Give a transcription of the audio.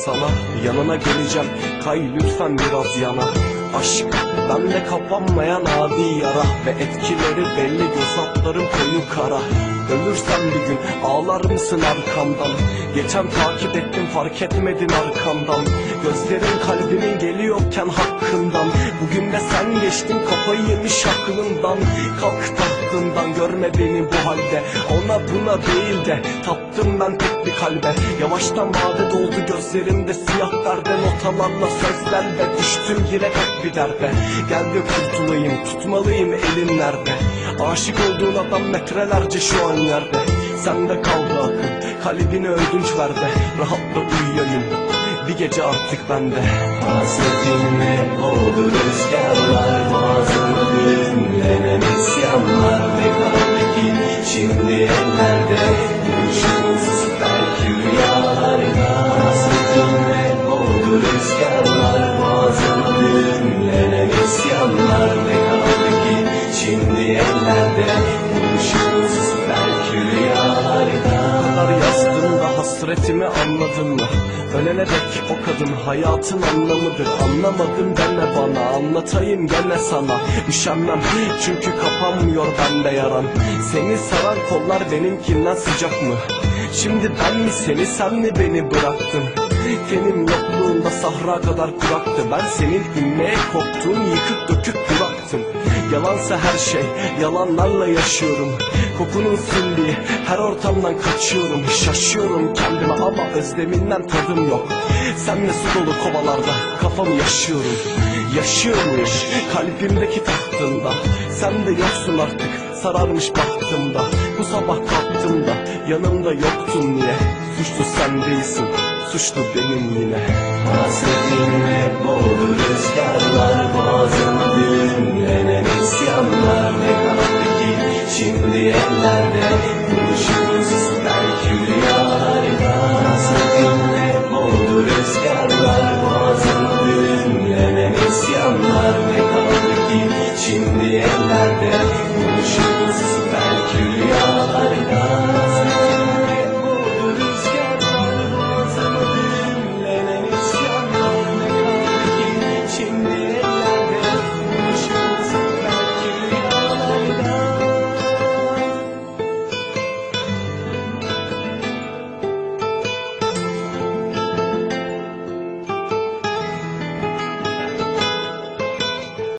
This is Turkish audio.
sana, yanına geleceğim, kay lütfen biraz yana. Aşk bende kapanmayan adi yara ve etkileri belli, göz altlarım koyu kara. Ölürsem bir gün ağlar mısın arkamdan? Geçen takip ettim, fark etmedin arkamdan. Gözlerin kalbimin geliyorken hakkından. Bugün de sen geçtin, kafayı yemiş aklından. Kalk tahtından, görme beni bu halde. Ona buna değil de taptım ben tek bir kalbe. Yavaştan vade doldu gözlerimde siyah perde, notalarla sözlerle düştüm yine hep bir derde. Gel de kurtulayım, tutmalıyım, elin nerede? Aşık olduğun adam metrelerce şu an yerde. Sende kaldı akıl, kalbini ödünç ver de rahatla uyuyayım bir gece artık bende. Hasretinle oldu rüzgarlar, boğazıma düğümlenen isyanlar ve kalbim şimdi ellerde, görüşümüz belki rüyalarda. Hasretinle oldu rüzgarlar, boğazıma düğümlenen isyanlar ve kalbim şimdi ellerde, görüşümüz belki rüyalarda. Bu kadar yazdığımda hasretimi anladın mı? Ölene dek o kadın hayatın anlamıdır. Anlamadım deme bana, anlatayım gene sana. Üşenmem çünkü kapanmıyor bende yaran. Seni saran kollar benimkinden sıcak mı? Şimdi ben mi seni, sen mi beni bıraktın? Tenim yokluğunda sahra kadar kuraktı. Ben senin inmeye korktuğun yıkık dökük duraktım. Yalansa her şey, yalanlarla yaşıyorum. Kokunun sindiği her ortamdan kaçıyorum. Şaşıyorum kendime ama özleminden tadım yok. Senle su dolu kovalarda kafamı yaşıyorum. Yaşıyor muyum kalbimdeki tahtında? Sen de yoksun artık, sararmış baktığımda. Bu sabah kalktığımda yanımda yoktun niye? Suçlu sen değilsin, suçlu benim yine. Hasretinle boğdu rüzgarlar, boğazıma düğümlenen isyanlar ve kalbim şimdi ellerde,